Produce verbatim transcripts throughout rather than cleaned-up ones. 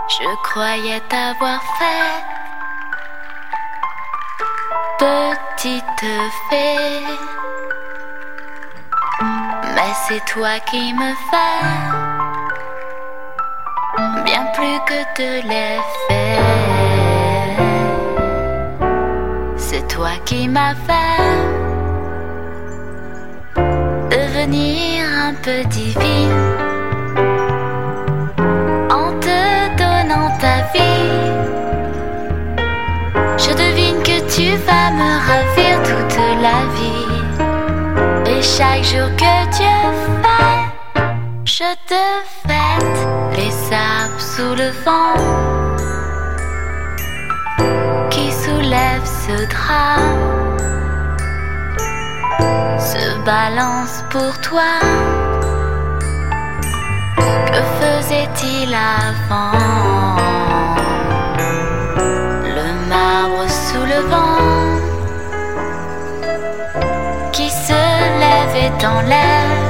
Je croyais t'avoir fait petite fée, mais c'est toi qui me fais bien plus que de l'effet. C'est toi qui m'as fait devenir un peu divine en te donnant ta vie. Je devine que tu vas me ravir toute la vie. Et chaque jour que Dieu fait, je te fête les arbres sous le vent qui soulève ce drap, se balance pour toi. Que faisait-il avant? Le marbre sous le vent qui se lève et t'enlève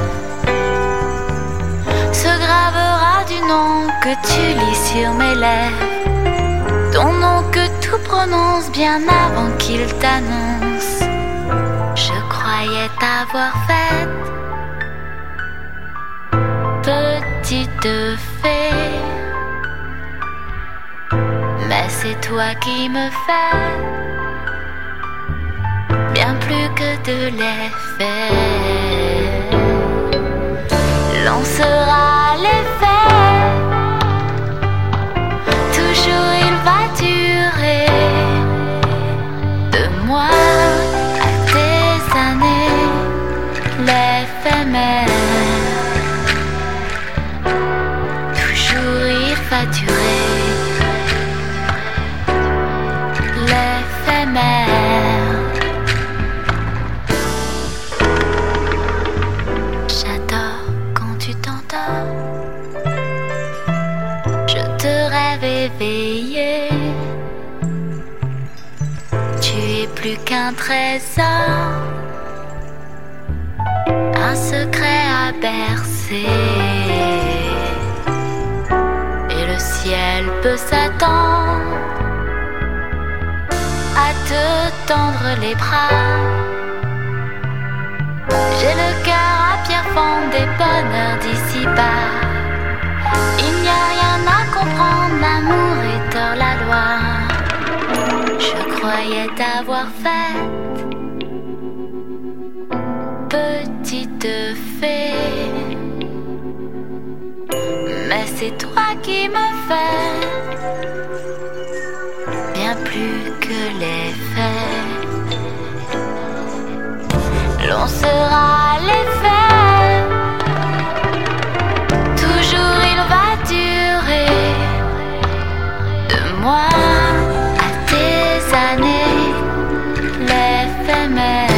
se gravera du nom que tu lis sur mes lèvres, ton nom que tout prononce bien avant qu'il t'annonce. Je croyais t'avoir faite petite fée, mais c'est toi qui me fais bien plus que de l'effet. Lancera l'effet, toujours il va durer. De moi à tes années, l'éphémère, toujours il va durer. L'éphémère. J'adore quand tu t'endors, je te rêve éveillé. Tu es plus qu'un trésor, un secret à bercer. Et le ciel peut s'attendre à te tendre les bras. J'ai le cœur à pierre fente des bonheurs d'ici-bas. Il n'y a rien à comprendre, l'amour est hors la loi. Je croyais t'avoir faite petite fée, mais c'est toi qui me fais bien plus que l'effet. L'on sera l'effet, toujours il va durer. De moi à tes années, l'éphémère.